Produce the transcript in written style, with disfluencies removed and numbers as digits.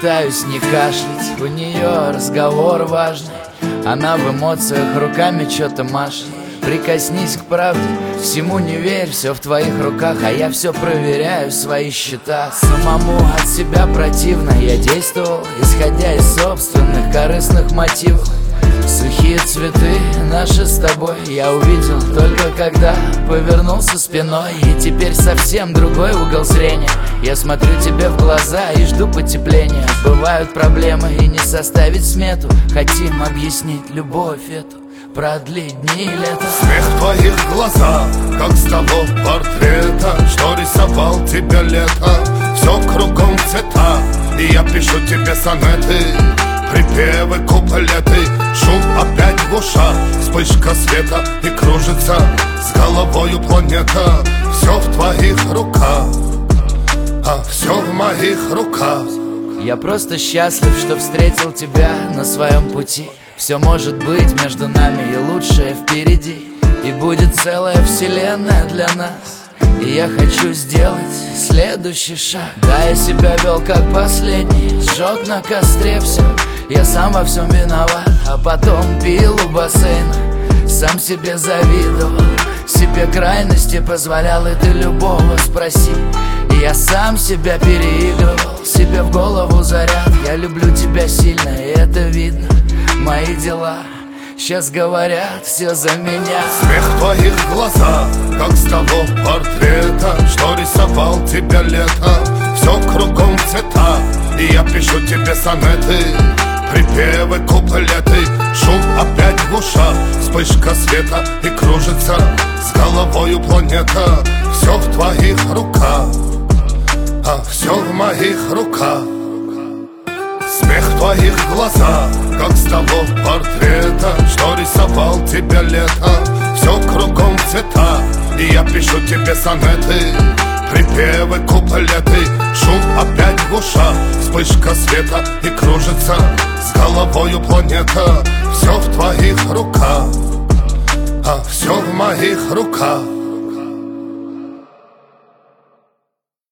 пытаюсь не кашлять, у нее разговор важный. Она в эмоциях руками что-то машет. Прикоснись к правде, всему не верь, все в твоих руках. А я все проверяю, свои счета. Самому от себя противно, я действовал, исходя из собственных корыстных мотивов. Сухие цветы наши с тобой я увидел только когда повернулся спиной. И теперь совсем другой угол зрения. Я смотрю тебе в глаза и жду потепления. Бывают проблемы и не составить смету. Хотим объяснить любовь эту, продлить дни и лето. Смех в твоих глазах, как с того портрета, что рисовал тебя лето. Все кругом цвета, и я пишу тебе сонеты, припевы, куплеты. Шум опять в ушах, вспышка света, и кружится с головою планета. Все в твоих руках, а все в моих руках. Я просто счастлив, что встретил тебя на своем пути. Все может быть между нами, и лучшее впереди. И будет целая вселенная для нас. И я хочу сделать следующий шаг. Да, я себя вел как последний, сжег на костре все. Я сам во всем виноват, а потом пил у бассейна. Сам себе завидовал, себе крайности позволял, и ты любого спроси. И я сам себя переигрывал, себе в голову заряд. Я люблю тебя сильно, и это видно. Мои дела сейчас говорят все за меня. Смех в твоих глазах, как с того портрета, что рисовал тебя лето. Все кругом цвета, и я пишу тебе сонеты, припевы, куплеты. Шум опять в ушах, вспышка света, и кружится с головою планета. Все в твоих руках, а все в моих руках. Смех в твоих глазах, как с того портрета, что рисовал тебя лето. Все кругом цвета, и я пишу тебе сонеты, припевы, куплеты. Шум опять в ушах, вспышка света, и кружится с головою планета. Все в твоих руках, а все в моих руках.